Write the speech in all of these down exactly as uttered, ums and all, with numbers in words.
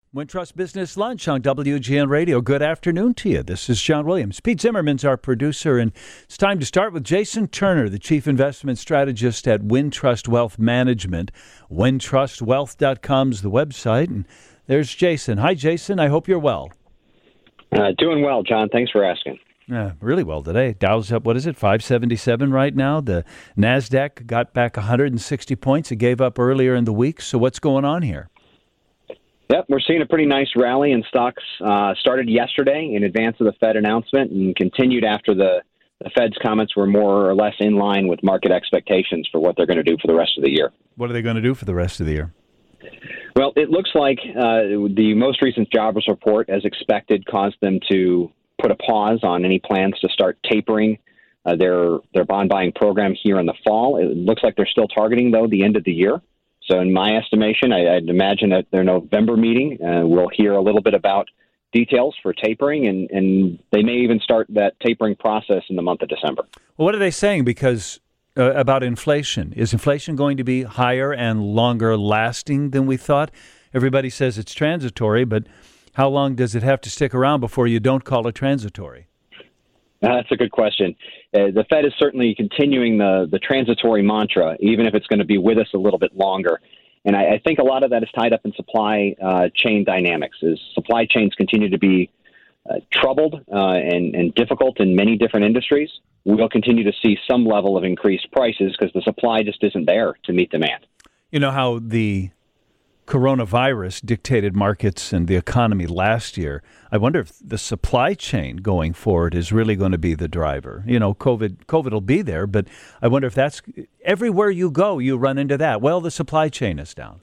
Wintrust Business Lunch on W G N Radio. Good afternoon to you. This is John Williams. Pete Zimmerman's our producer, and it's time to start with Jason Turner, the Chief Investment Strategist at Wintrust Wealth Management. wintrust wealth dot com is the website, and there's Jason. Hi, Jason. I hope you're well. Uh, doing well, John. Thanks for asking. Uh, really well today. Dow's up, what is it, five seventy-seven right now? The NASDAQ got back one hundred sixty points. It gave up earlier in the week. So what's going on here? Yep, we're seeing a pretty nice rally in stocks. Uh, started yesterday in advance of the Fed announcement and continued after the, the Fed's comments were more or less in line with market expectations for what they're going to do for the rest of the year. What are they going to do for the rest of the year? Well, it looks like uh, the most recent jobless report, as expected, caused them to put a pause on any plans to start tapering uh, their their bond buying program here in the fall. It looks like they're still targeting, though, the end of the year. So in my estimation, I, I'd imagine at their November meeting, uh, we'll hear a little bit about details for tapering, and, and they may even start that tapering process in the month of December. Well, what are they saying? Because uh, about inflation. Is inflation going to be higher and longer lasting than we thought? Everybody says it's transitory, but how long does it have to stick around before you don't call it transitory? Uh, that's a good question. Uh, the Fed is certainly continuing the, the transitory mantra, even if it's going to be with us a little bit longer. And I, I think a lot of that is tied up in supply uh, chain dynamics. As supply chains continue to be uh, troubled uh, and, and difficult in many different industries, we'll continue to see some level of increased prices because the supply just isn't there to meet demand. You know how the coronavirus dictated markets and the economy last year. I wonder if the supply chain going forward is really going to be the driver. You know, COVID COVID will be there, but I wonder if that's everywhere you go, you run into that. Well, the supply chain is down.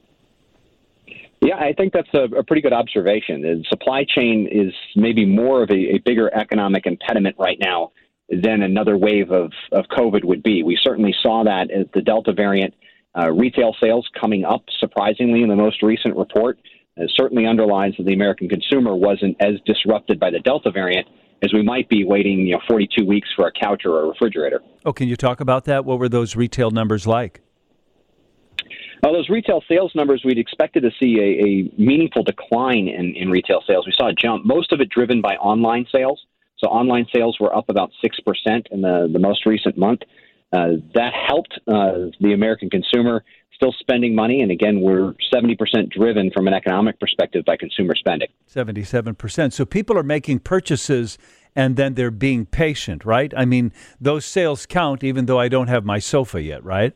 Yeah, I think that's a, a pretty good observation. The supply chain is maybe more of a, a bigger economic impediment right now than another wave of, of COVID would be. We certainly saw that as the Delta variant. Uh, retail sales coming up surprisingly in the most recent report uh, certainly underlines that the American consumer wasn't as disrupted by the Delta variant as we might be waiting, you know, forty-two weeks for a couch or a refrigerator. Oh, can you talk about that? What were those retail numbers like? Well, those retail sales numbers, we'd expected to see a, a meaningful decline in, in retail sales. We saw a jump, most of it driven by online sales. So online sales were up about six percent in the, the most recent month. Uh, that helped uh, the American consumer still spending money. And again, we're seventy percent driven from an economic perspective by consumer spending. seventy-seven percent. So people are making purchases and then they're being patient, right? I mean, those sales count even though I don't have my sofa yet, right?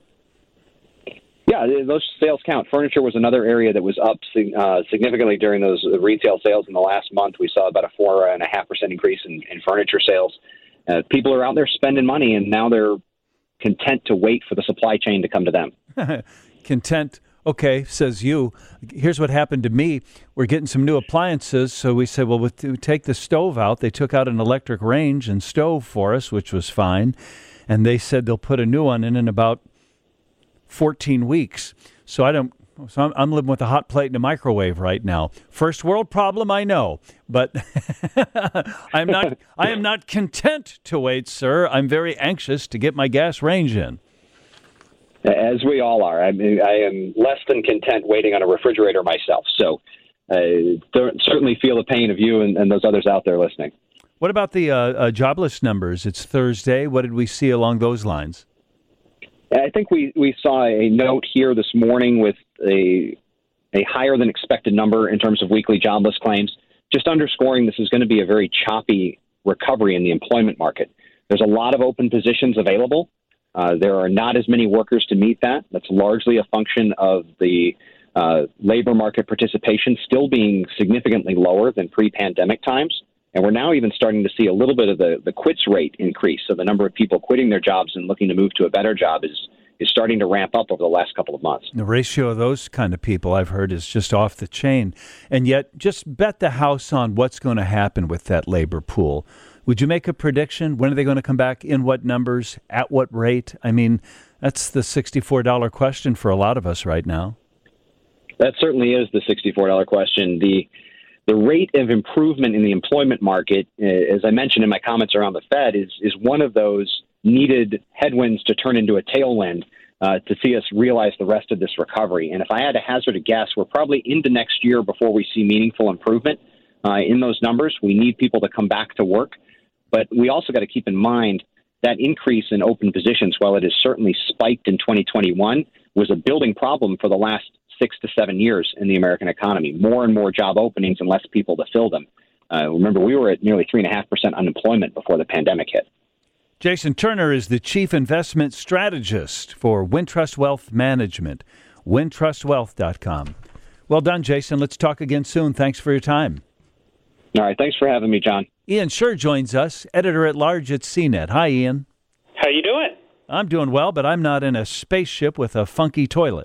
Yeah, those sales count. Furniture was another area that was up uh, significantly during those retail sales in the last month. We saw about a four and a half percent increase in, in furniture sales. Uh, people are out there spending money, and now they're content to wait for the supply chain to come to them. Content. Okay, says you. Here's what happened to me. We're getting some new appliances, so we said, well, we'll take the stove out. They took out an electric range and stove for us, which was fine. And they said they'll put a new one in in about fourteen weeks. So I don't. So I'm, I'm living with a hot plate and a microwave right now. First world problem, I know, but I'm not. I am not content to wait, sir. I'm very anxious to get my gas range in. As we all are. I mean, I am less than content waiting on a refrigerator myself. So I uh, certainly feel the pain of you and, and those others out there listening. What about the uh, uh, jobless numbers? It's Thursday. What did we see along those lines? I think we, we saw a note here this morning with a a higher than expected number in terms of weekly jobless claims, just underscoring this is going to be a very choppy recovery in the employment market. There's a lot of open positions available. Uh, there are not as many workers to meet that. That's largely a function of the uh, labor market participation still being significantly lower than pre-pandemic times. And we're now even starting to see a little bit of the, the quits rate increase. So the number of people quitting their jobs and looking to move to a better job is is starting to ramp up over the last couple of months. The ratio of those kind of people I've heard is just off the chain. And yet, just bet the house on what's going to happen with that labor pool. Would you make a prediction? When are they going to come back? In what numbers? At what rate? I mean, that's the sixty-four dollars question for a lot of us right now. That certainly is the sixty-four dollars question. The The rate of improvement in the employment market, as I mentioned in my comments around the Fed, is is one of those needed headwinds to turn into a tailwind uh, to see us realize the rest of this recovery. And if I had to hazard a guess, we're probably into next year before we see meaningful improvement uh, in those numbers. We need people to come back to work. But we also got to keep in mind that increase in open positions, while it has certainly spiked in twenty twenty-one, was a building problem for the last six to seven years in the American economy. More and more job openings and less people to fill them. Uh, remember, we were at nearly three point five percent unemployment before the pandemic hit. Jason Turner is the Chief Investment Strategist for Wintrust Wealth Management, wintrust wealth dot com. Well done, Jason. Let's talk again soon. Thanks for your time. All right. Thanks for having me, John. Ian Sherr joins us, editor-at-large at C net. Hi, Ian. How you doing? I'm doing well, but I'm not in a spaceship with a funky toilet.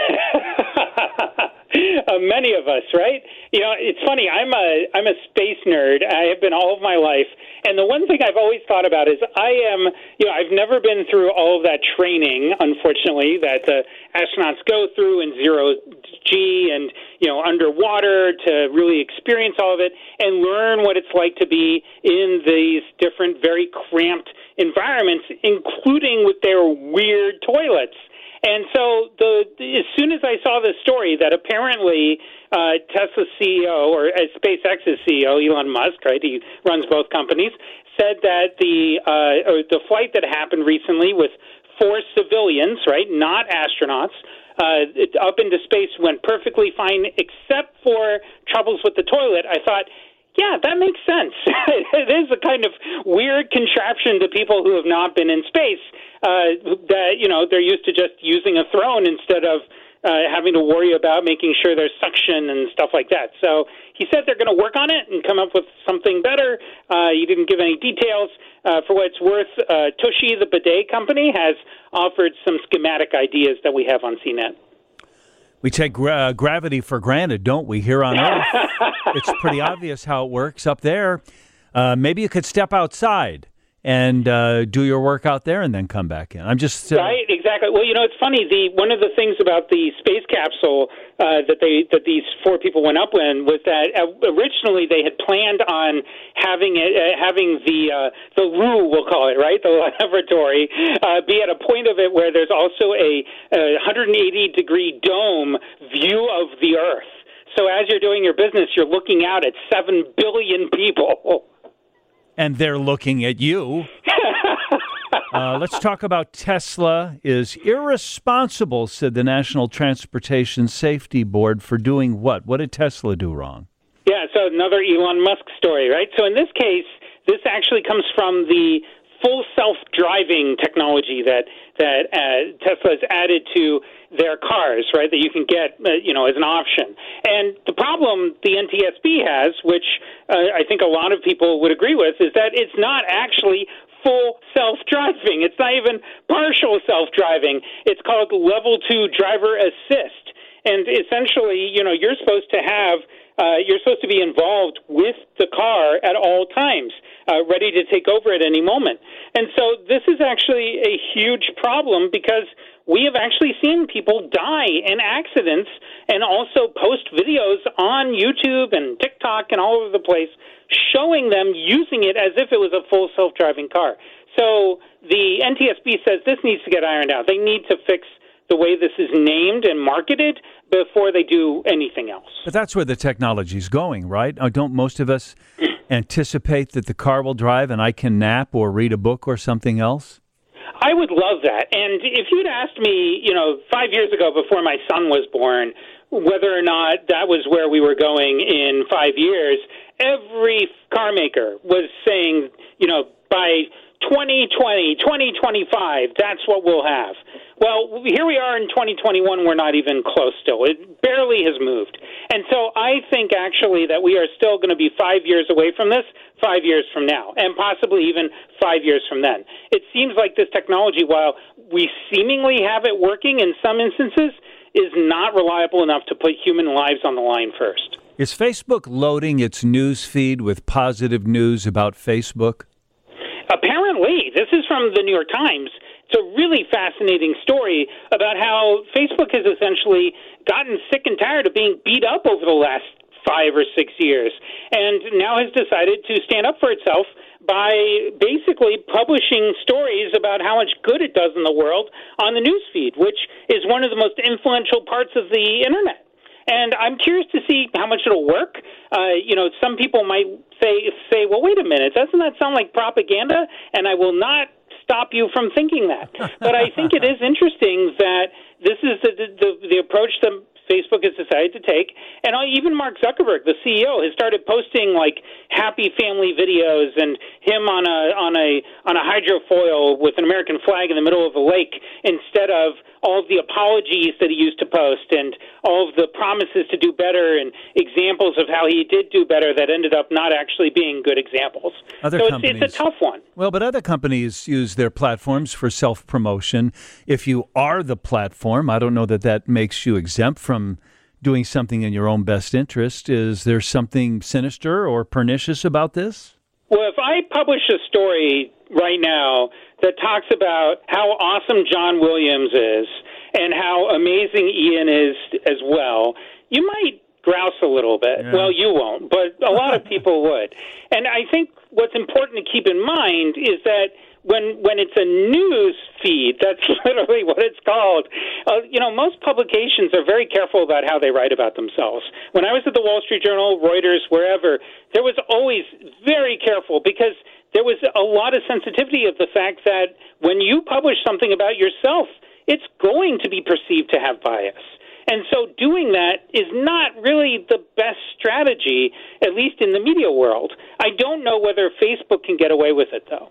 Uh, many of us, right? You know, it's funny. I'm a I'm a space nerd. I have been all of my life, and the one thing I've always thought about is I am. You know, I've never been through all of that training, unfortunately, that the astronauts go through in zero G and you know underwater to really experience all of it and learn what it's like to be in these different, very cramped environments, including with their weird toilets. And so the, as soon as I saw this story that apparently uh, Tesla's C E O or uh, SpaceX's C E O, Elon Musk, right, he runs both companies, said that the uh, or the flight that happened recently with four civilians, right, not astronauts, uh, it, up into space went perfectly fine except for troubles with the toilet, I thought, yeah, that makes sense. It is a kind of weird contraption to people who have not been in space. Uh, that you know they're used to just using a throne instead of uh, having to worry about making sure there's suction and stuff like that. So he said they're going to work on it and come up with something better. Uh, he didn't give any details. Uh, for what it's worth, uh, Tushy, the bidet company, has offered some schematic ideas that we have on C net. We take gra- gravity for granted, don't we, here on Earth? It's pretty obvious how it works up there. Uh, maybe you could step outside and uh, do your work out there and then come back in. I'm just... Uh, right, exactly. Well, you know, it's funny. The One of the things about the space capsule uh, that they that these four people went up in was that uh, originally they had planned on having it, uh, having the uh, the L U, we'll call it, right, the laboratory, uh, be at a point of it where there's also a, a one hundred eighty degree dome view of the Earth. So as you're doing your business, you're looking out at seven billion people. And they're looking at you. uh, let's talk about Tesla is irresponsible, said the National Transportation Safety Board, for doing what? What did Tesla do wrong? Yeah, so another Elon Musk story, right? So in this case, this actually comes from the full self-driving technology that that uh, Tesla has added to their cars, right, that you can get, uh, you know, as an option. And the problem the N T S B has, which uh, I think a lot of people would agree with, is that it's not actually full self-driving. It's not even partial self-driving. It's called level two driver assist. And essentially, you know, you're supposed to have Uh, you're supposed to be involved with the car at all times, uh, ready to take over at any moment. And so this is actually a huge problem because we have actually seen people die in accidents and also post videos on YouTube and TikTok and all over the place showing them using it as if it was a full self-driving car. So the N T S B says this needs to get ironed out. They need to fix the way this is named and marketed before they do anything else. But that's where the technology's going, right? Uh, don't most of us anticipate that the car will drive and I can nap or read a book or something else? I would love that. And if you'd asked me, you know, five years ago before my son was born, whether or not that was where we were going in five years, every car maker was saying, you know, by twenty twenty, twenty twenty-five, that's what we'll have. Well, here we are in twenty twenty-one. We're not even close still. It barely has moved. And so I think actually that we are still going to be five years away from this, five years from now, and possibly even five years from then. It seems like this technology, while we seemingly have it working in some instances, is not reliable enough to put human lives on the line first. Is Facebook loading its news feed with positive news about Facebook? Apparently. This is from the New York Times. It's a really fascinating story about how Facebook has essentially gotten sick and tired of being beat up over the last five or six years and now has decided to stand up for itself by basically publishing stories about how much good it does in the world on the news feed, which is one of the most influential parts of the internet. And I'm curious to see how much it'll work. Uh, you know, some people might say, say, well, wait a minute, doesn't that sound like propaganda? And I will not stop you from thinking that. But I think it is interesting that this is the, the, the approach that Facebook has decided to take. And even Mark Zuckerberg, the C E O, has started posting like happy family videos and him on a on a on a hydrofoil with an American flag in the middle of a lake instead of all of the apologies that he used to post and all of the promises to do better and examples of how he did do better that ended up not actually being good examples. Other so companies, it's, it's a tough one. Well, but other companies use their platforms for self-promotion. If you are the platform, I don't know that that makes you exempt from doing something in your own best interest. Is there something sinister or pernicious about this? Well, if I publish a story right now that talks about how awesome John Williams is and how amazing Ian is as well, you might grouse a little bit. Yeah. Well, you won't, but a lot of people would. And I think what's important to keep in mind is that when when it's a news feed, that's literally what it's called. Uh, you know, most publications are very careful about how they write about themselves. When I was at the Wall Street Journal, Reuters, wherever, there was always very careful because there was a lot of sensitivity of the fact that when you publish something about yourself, it's going to be perceived to have bias. And so doing that is not really the best strategy, at least in the media world. I don't know whether Facebook can get away with it, though.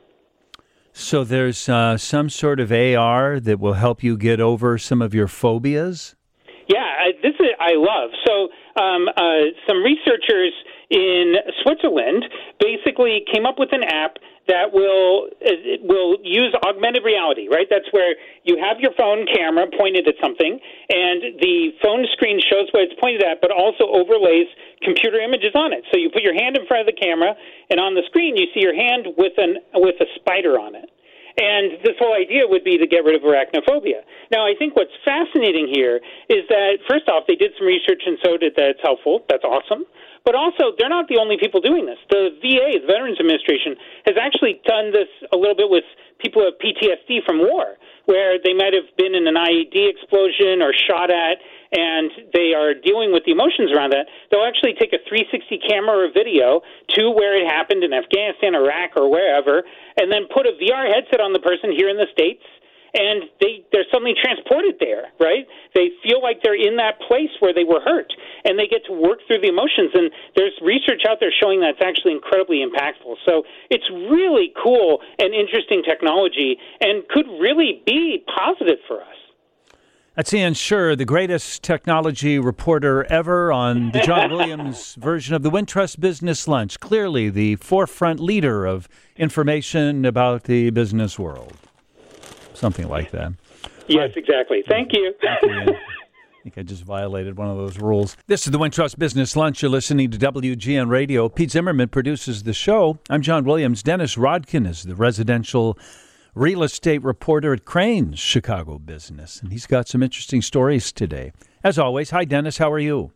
So there's uh, some sort of A R that will help you get over some of your phobias? Yeah, I, this is I love. So um, uh, some researchers in Switzerland basically came up with an app that will it will use augmented reality, right? That's where you have your phone camera pointed at something, and the phone screen shows what it's pointed at, but also overlays computer images on it. So you put your hand in front of the camera, and on the screen you see your hand with an with a spider on it. And this whole idea would be to get rid of arachnophobia. Now, I think what's fascinating here is that, first off, they did some research and showed that it's helpful. That's awesome. But also, they're not the only people doing this. The V A, the Veterans Administration, has actually done this a little bit with people who have P T S D from war, where they might have been in an I E D explosion or shot at, and they are dealing with the emotions around that. They'll actually take a three sixty camera or video to where it happened in Afghanistan, Iraq, or wherever, and then put a V R headset on the person here in the States, and they, they're suddenly transported there, right? They feel like they're in that place where they were hurt, and they get to work through the emotions. And there's research out there showing that's actually incredibly impactful. So it's really cool and interesting technology and could really be positive for us. That's Ian Sherr, the greatest technology reporter ever on the John Williams version of the Wintrust Business Lunch. Clearly the forefront leader of information about the business world. Something like that. Yes, exactly. Thank you. Thank you, Ian. I think I just violated one of those rules. This is the Wintrust Business Lunch. You're listening to W G N Radio. Pete Zimmerman produces the show. I'm John Williams. Dennis Rodkin is the residential real estate reporter at Crain's Chicago Business, and he's got some interesting stories today. As always, hi, Dennis. How are you?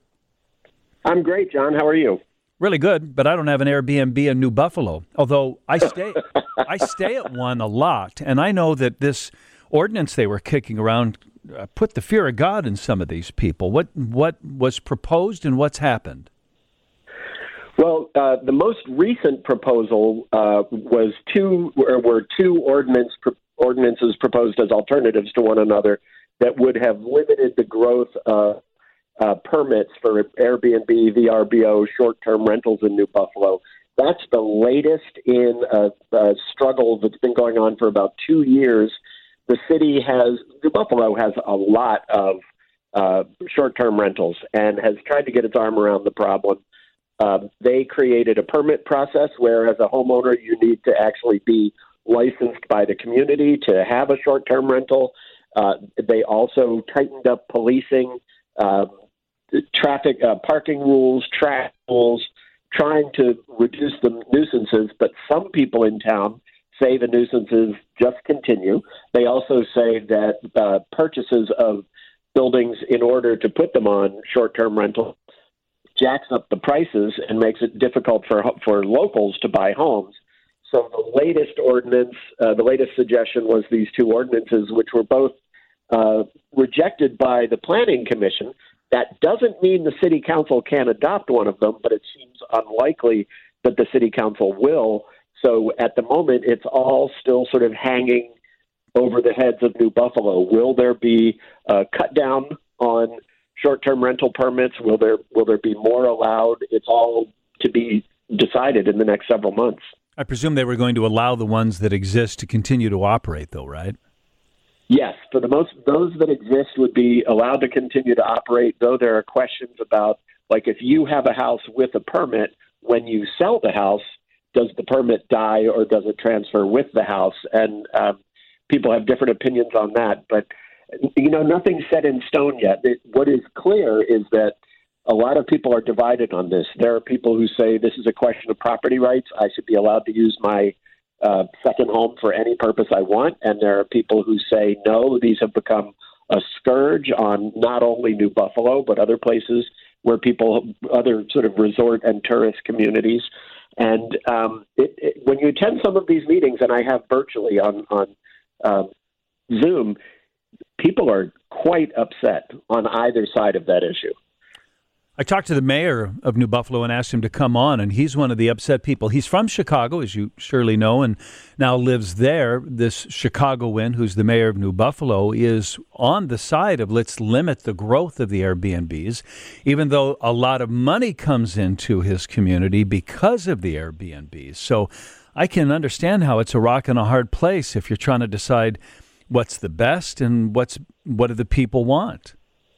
I'm great, John. How are you? Really good, but I don't have an Airbnb in New Buffalo, although I stay I stay at one a lot, and I know that this ordinance they were kicking around uh, put the fear of God in some of these people. What what was proposed and what's happened? Well, uh, the most recent proposal uh, was two were two ordinance ordinances proposed as alternatives to one another that would have limited the growth of uh, permits for Airbnb, V R B O, short-term rentals in New Buffalo. That's the latest in a, a struggle that's been going on for about two years. The city has, New Buffalo has a lot of uh, short-term rentals and has tried to get its arm around the problem. Uh, they created a permit process where, as a homeowner, you need to actually be licensed by the community to have a short-term rental. Uh, they also tightened up policing, uh, traffic, uh, parking rules, traffic rules, trying to reduce the nuisances. But some people in town say the nuisances just continue. They also say that uh, purchases of buildings in order to put them on short-term rental jacks up the prices and makes it difficult for for locals to buy homes. So the latest ordinance, uh, the latest suggestion was these two ordinances, which were both uh, rejected by the Planning Commission. That doesn't mean the City Council can't adopt one of them, but it seems unlikely that the City Council will. So at the moment, it's all still sort of hanging over the heads of New Buffalo. Will there be a cut down on short-term rental permits? Will there will there be more allowed? It's all to be decided in the next several months. I presume they were going to allow the ones that exist to continue to operate, though, right? Yes, for the most, those that exist would be allowed to continue to operate, though there are questions about, like, if you have a house with a permit, when you sell the house, does the permit die or does it transfer with the house? And um, people have different opinions on that. But, you know, nothing's set in stone yet. It, what is clear is that a lot of people are divided on this. There are people who say this is a question of property rights. I should be allowed to use my uh, second home for any purpose I want. And there are people who say, no, these have become a scourge on not only New Buffalo, but other places where people, other sort of resort and tourist communities. And um, it, it, when you attend some of these meetings, and I have virtually on, on uh, Zoom, people are quite upset on either side of that issue. I talked to the mayor of New Buffalo and asked him to come on, and he's one of the upset people. He's from Chicago, as you surely know, and now lives there. This Chicagoan, who's the mayor of New Buffalo, is on the side of let's limit the growth of the Airbnbs, even though a lot of money comes into his community because of the Airbnbs. So I can understand how it's a rock and a hard place if you're trying to decide what's the best and what's what do the people want.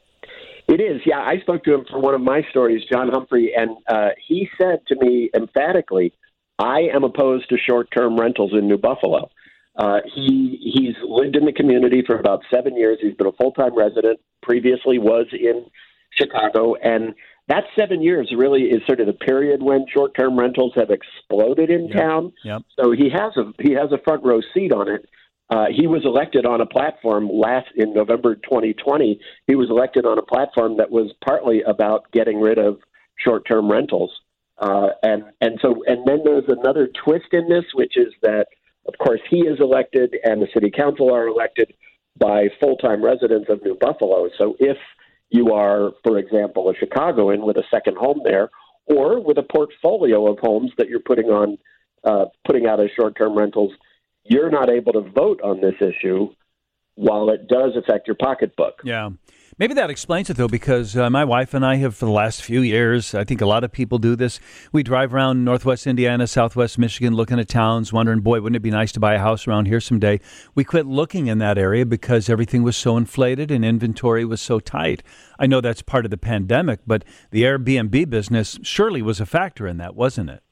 It is, yeah. I spoke to him for one of my stories, John Humphrey, and uh, he said to me emphatically, I am opposed to short-term rentals in New Buffalo. Uh, he he's lived in the community for about seven years. He's been a full-time resident, previously was in Chicago, and that seven years really is sort of the period when short-term rentals have exploded in Yep. town. Yep. So he has a he has a front row seat on it. Uh, he was elected on a platform last in November twenty twenty. He was elected on a platform that was partly about getting rid of short-term rentals, uh, and and so and then there's another twist in this, which is that of course he is elected and the city council are elected by full-time residents of New Buffalo. So if you are, for example, a Chicagoan with a second home there, or with a portfolio of homes that you're putting on uh, putting out as short-term rentals, you're not able to vote on this issue while it does affect your pocketbook. Yeah. Maybe that explains it, though, because uh, my wife and I have, for the last few years, I think a lot of people do this. We drive around Northwest Indiana, Southwest Michigan, looking at towns, wondering, boy, wouldn't it be nice to buy a house around here someday? We quit looking in that area because everything was so inflated and inventory was so tight. I know that's part of the pandemic, but the Airbnb business surely was a factor in that, wasn't it?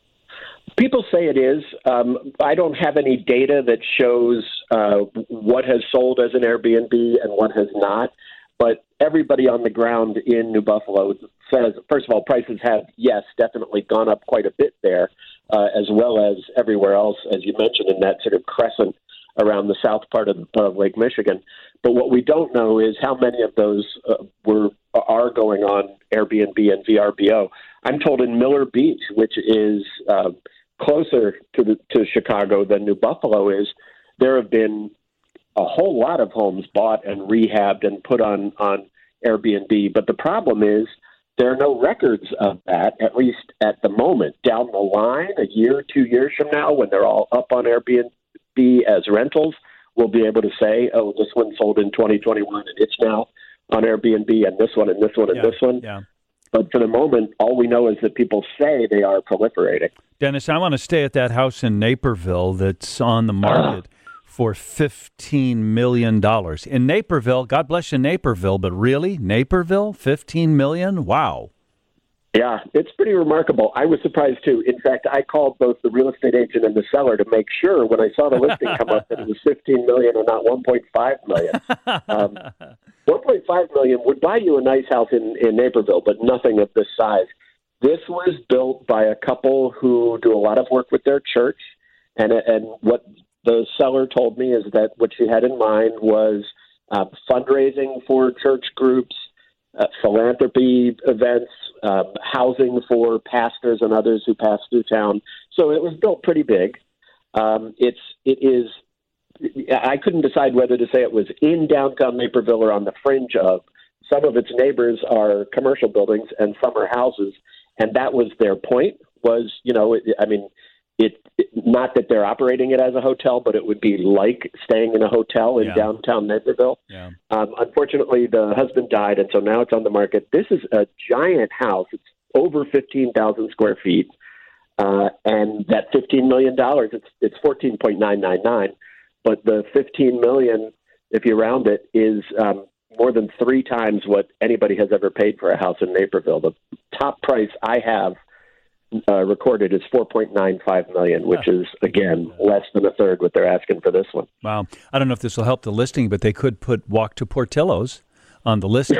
People say it is. Um, I don't have any data that shows uh, what has sold as an Airbnb and what has not. But everybody on the ground in New Buffalo says, first of all, prices have, yes, definitely gone up quite a bit there, uh, as well as everywhere else, as you mentioned, in that sort of crescent around the south part of, of Lake Michigan. But what we don't know is how many of those uh, were are going on Airbnb and V R B O. I'm told in Miller Beach, which is uh, closer to the, to Chicago than New Buffalo is, there have been a whole lot of homes bought and rehabbed and put on, on Airbnb. But the problem is there are no records of that, at least at the moment. Down the line, a year, two years from now, when they're all up on Airbnb as rentals, we'll be able to say, oh, this one sold in twenty twenty-one and it's now on Airbnb, and this one and this one and yeah, this one. Yeah. But for the moment, all we know is that people say they are proliferating. Dennis, I want to stay at that house in Naperville that's on the market for fifteen million dollars. In Naperville, God bless you, Naperville, but really, Naperville, fifteen million dollars? Wow. Yeah, it's pretty remarkable. I was surprised, too. In fact, I called both the real estate agent and the seller to make sure when I saw the listing come up that it was fifteen million dollars and not one point five million dollars. Um, one point five million dollars would buy you a nice house in, in Naperville, but nothing of this size. This was built by a couple who do a lot of work with their church, and and what the seller told me is that what she had in mind was uh, fundraising for church groups, uh, philanthropy events, um, housing for pastors and others who pass through town. So it was built pretty big. Um, it's it is. I couldn't decide whether to say it was in downtown Naperville or on the fringe of. Some of its neighbors are commercial buildings and some are houses, and that was their point. Was you know, it, I mean, it, it not that they're operating it as a hotel, but it would be like staying in a hotel in yeah. downtown Naperville. Yeah. Um, unfortunately, the husband died, and so now it's on the market. This is a giant house. It's over fifteen thousand square feet, uh, and that fifteen million dollars. It's it's fourteen point nine nine nine, but the fifteen million, if you round it, is um, more than three times what anybody has ever paid for a house in Naperville. The top price I have uh, recorded is four point nine five million dollars, which is, again, less than a third what they're asking for this one. Wow. I don't know if this will help the listing, but they could put Walk to Portillo's on the listing.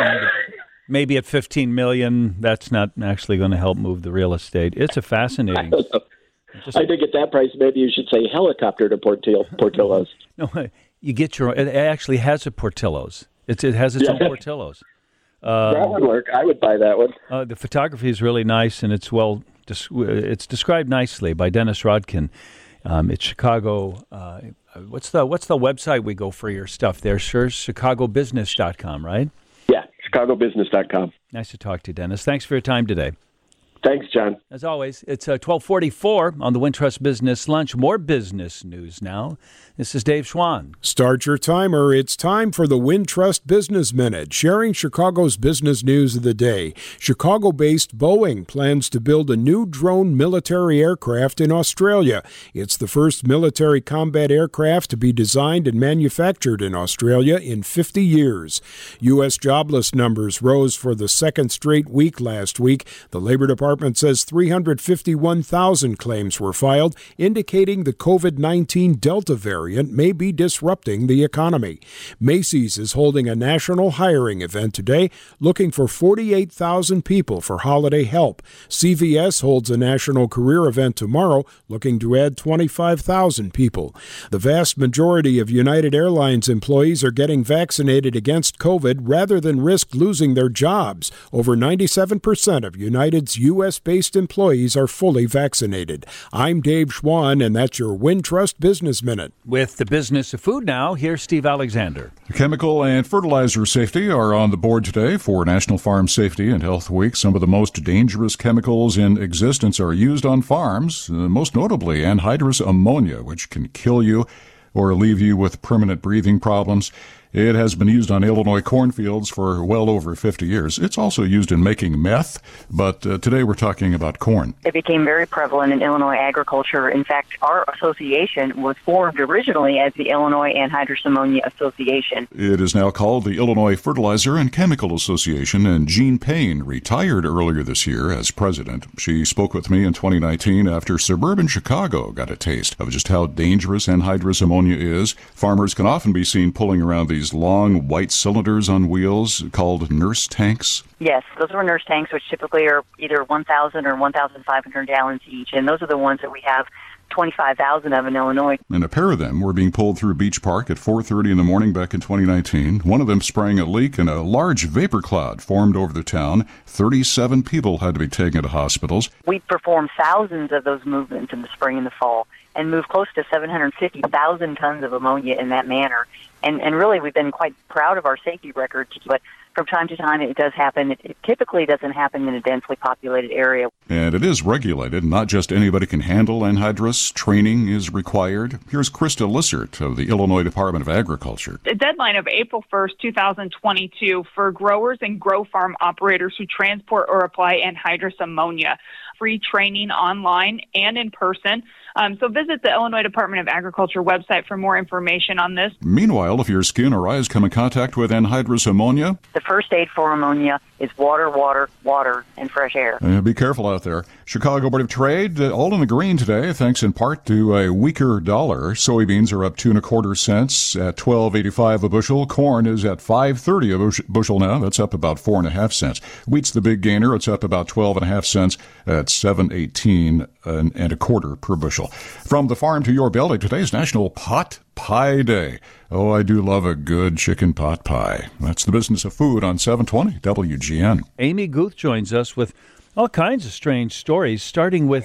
Maybe at fifteen million dollars, that's not actually going to help move the real estate. It's a fascinating... I, Just, I think at that price, maybe you should say helicopter to Portil- Portillo's. No, you get your... It actually has a Portillo's. It's, it has its yeah. own Portillo's. Uh, that would work. I would buy that one. Uh, the photography is really nice, and it's well... It's described nicely by Dennis Rodkin. Um, it's Chicago. Uh, what's the what's the website we go for your stuff there, sir? chicago business dot com, right? Yeah, chicago business dot com. Nice to talk to you, Dennis. Thanks for your time today. Thanks, John. As always, it's uh, twelve forty-four on the Wintrust Business Lunch. More business news now. This is Dave Schwann. Start your timer. It's time for the Wintrust Business Minute, sharing Chicago's business news of the day. Chicago-based Boeing plans to build a new drone military aircraft in Australia. It's the first military combat aircraft to be designed and manufactured in Australia in fifty years. U S jobless numbers rose for the second straight week last week. The Labor Department says three hundred fifty-one thousand claims were filed, indicating the COVID nineteen Delta variant may be disrupting the economy. Macy's is holding a national hiring event today, looking for forty-eight thousand people for holiday help. C V S holds a national career event tomorrow, looking to add twenty-five thousand people. The vast majority of United Airlines employees are getting vaccinated against COVID rather than risk losing their jobs. Over ninety-seven percent of United's U S-based employees are fully vaccinated. I'm Dave Schwann, and that's your Wintrust Business Minute. With the business of food now, here's Steve Alexander. Chemical and fertilizer safety are on the board today for National Farm Safety and Health Week. Some of the most dangerous chemicals in existence are used on farms, uh, most notably anhydrous ammonia, which can kill you or leave you with permanent breathing problems. It has been used on Illinois cornfields for well over fifty years. It's also used in making meth, but uh, today we're talking about corn. It became very prevalent in Illinois agriculture. In fact, our association was formed originally as the Illinois Anhydrous Ammonia Association. It is now called the Illinois Fertilizer and Chemical Association, and Jean Payne retired earlier this year as president. She spoke with me in twenty nineteen after suburban Chicago got a taste of just how dangerous anhydrous ammonia is. Farmers can often be seen pulling around these These long white cylinders on wheels called nurse tanks. Yes, those were nurse tanks, which typically are either one thousand or one thousand five hundred gallons each, and those are the ones that we have twenty-five thousand of in Illinois. And a pair of them were being pulled through Beach Park at four thirty in the morning back in twenty nineteen. One of them sprang a leak, and a large vapor cloud formed over the town. thirty-seven people had to be taken to hospitals. We perform thousands of those movements in the spring and the fall and move close to seven hundred fifty thousand tons of ammonia in that manner. And, and really, we've been quite proud of our safety record, but from time to time it does happen. It, it typically doesn't happen in a densely populated area. And it is regulated. Not just anybody can handle anhydrous. Training is required. Here's Krista Lissert of the Illinois Department of Agriculture. The deadline of April first, twenty twenty-two for growers and grow farm operators who transport or apply anhydrous ammonia. Free training online and in person. Um, so visit the Illinois Department of Agriculture website for more information on this. Meanwhile, if your skin or eyes come in contact with anhydrous ammonia, the first aid for ammonia is water, water, water, and fresh air. Uh, be careful out there. Chicago Board of Trade, uh, all in the green today, thanks in part to a weaker dollar. Soybeans are up two and a quarter cents at twelve eighty-five a bushel. Corn is at five thirty a bush- bushel now. That's up about four and a half cents. Wheat's the big gainer. It's up about twelve and a half cents at seven eighteen and, and a quarter per bushel. From the farm to your belly, today's National Pot Pie Day. Oh, I do love a good chicken pot pie. That's the business of food on seven twenty W G N. Amy Guth joins us with all kinds of strange stories, starting with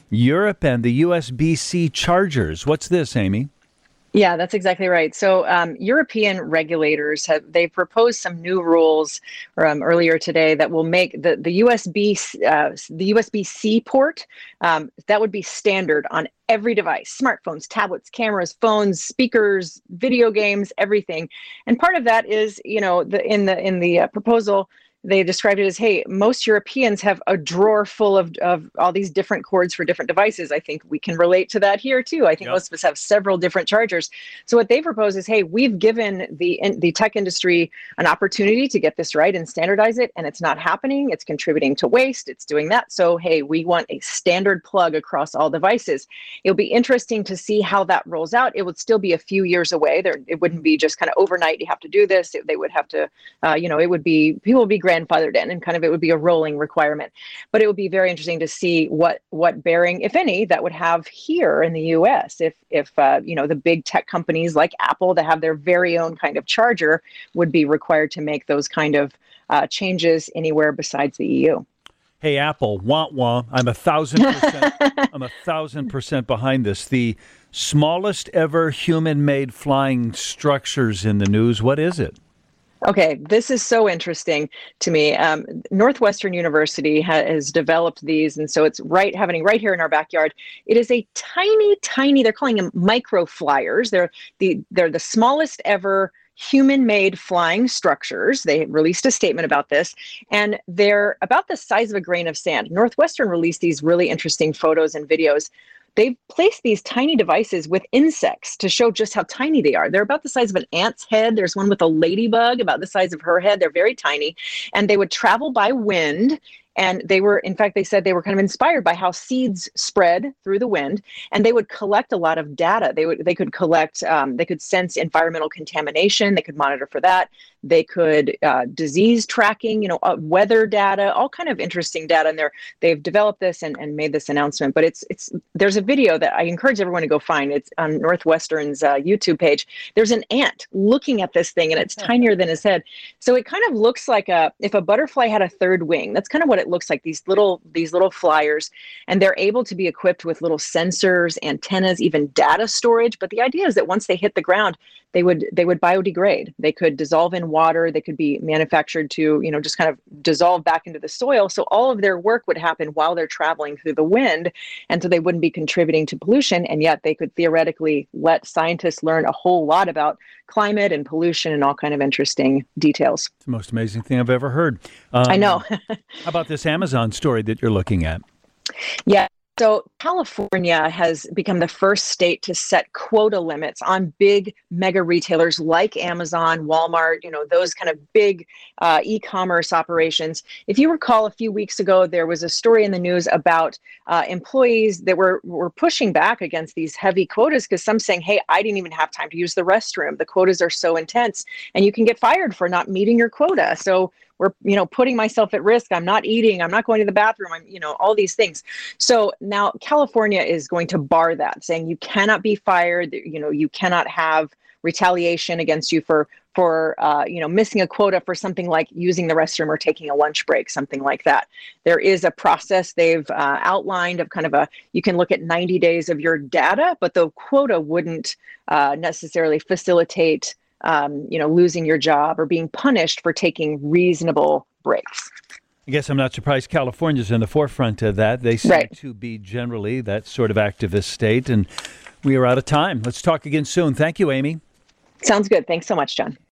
Europe and the U S B C chargers. What's this, Amy? Yeah, that's exactly right. So um, European regulators have they proposed some new rules um, earlier today that will make the the U S B uh, the U S B C port um, that would be standard on every device: smartphones, tablets, cameras, phones, speakers, video games, everything. And part of that is, you know, the in the in the uh, proposal, they described it as, hey, most Europeans have a drawer full of, of all these different cords for different devices. I think we can relate to that here, too. I think yep. most of us have several different chargers. So what they propose is, hey, we've given the in, the tech industry an opportunity to get this right and standardize it, and it's not happening. It's contributing to waste. It's doing that. So, hey, we want a standard plug across all devices. It'll be interesting to see how that rolls out. It would still be a few years away. There, it wouldn't be just kind of overnight, you have to do this. It, they would have to, uh, you know, it would be, people would be grandfathered in, and kind of it would be a rolling requirement. But it would be very interesting to see what what bearing, if any, that would have here in the U S. If if uh, you know, the big tech companies like Apple that have their very own kind of charger would be required to make those kind of uh, changes anywhere besides the E U. Hey, Apple, wah wah. I'm a thousand percent. I'm a thousand percent behind this. The smallest ever human-made flying structures in the news. What is it? Okay, this is so interesting to me. Um, Northwestern University ha- has developed these, and so it's right happening right here in our backyard. It is a tiny, tiny. They're calling them micro flyers. They're the they're the smallest ever human-made flying structures. They released a statement about this, and they're about the size of a grain of sand. Northwestern released these really interesting photos and videos. They've placed these tiny devices with insects to show just how tiny they are. They're about the size of an ant's head. There's one with a ladybug about the size of her head. They're very tiny, and they would travel by wind. And they were, in fact, they said they were kind of inspired by how seeds spread through the wind, and they would collect a lot of data. They would, they could collect, um, they could sense environmental contamination. They could monitor for that. They could uh, disease tracking, you know, uh, weather data, all kind of interesting data. And they're they've developed this and, and made this announcement. But it's it's there's a video that I encourage everyone to go find. It's on Northwestern's uh, YouTube page. There's an ant looking at this thing, and it's tinier than his head. So it kind of looks like a if a butterfly had a third wing. That's kind of what it looks like. These little these little flyers, and they're able to be equipped with little sensors, antennas, even data storage. But the idea is that once they hit the ground, they would they would biodegrade. They could dissolve in water. They could be manufactured to, you know, just kind of dissolve back into the soil. So all of their work would happen while they're traveling through the wind, and so they wouldn't be contributing to pollution. And yet they could theoretically let scientists learn a whole lot about climate and pollution and all kind of interesting details. It's the most amazing thing I've ever heard. Um, I know. How about this Amazon story that you're looking at? Yeah. So California has become the first state to set quota limits on big mega retailers like Amazon, Walmart, you know, those kind of big uh, e-commerce operations. If you recall, a few weeks ago, there was a story in the news about uh, employees that were, were pushing back against these heavy quotas because some saying, hey, I didn't even have time to use the restroom. The quotas are so intense, and you can get fired for not meeting your quota. So we're, you know, putting myself at risk. I'm not eating. I'm not going to the bathroom. I'm, you know, all these things. So now California is going to bar that, saying you cannot be fired. You know, you cannot have retaliation against you for, for uh, you know, missing a quota for something like using the restroom or taking a lunch break, something like that. There is a process they've uh, outlined of kind of a, you can look at ninety days of your data, but the quota wouldn't uh, necessarily facilitate Um, you know, losing your job or being punished for taking reasonable breaks. I guess I'm not surprised California's in the forefront of that. They seem right. to be generally that sort of activist state, and we are out of time. Let's talk again soon. Thank you, Amy. Sounds good. Thanks so much, John.